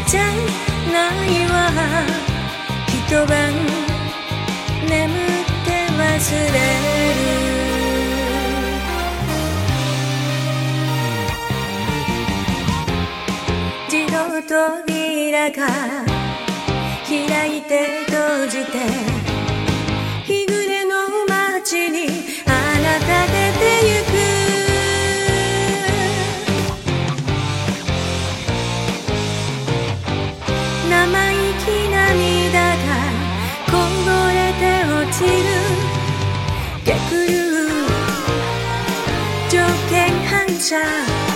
じゃないわ。一晩眠って忘れる。自動扉が開いて閉じて、日暮れの街にあなた出てゆく。生意気涙がこぼれて落ちる。逆流条件反射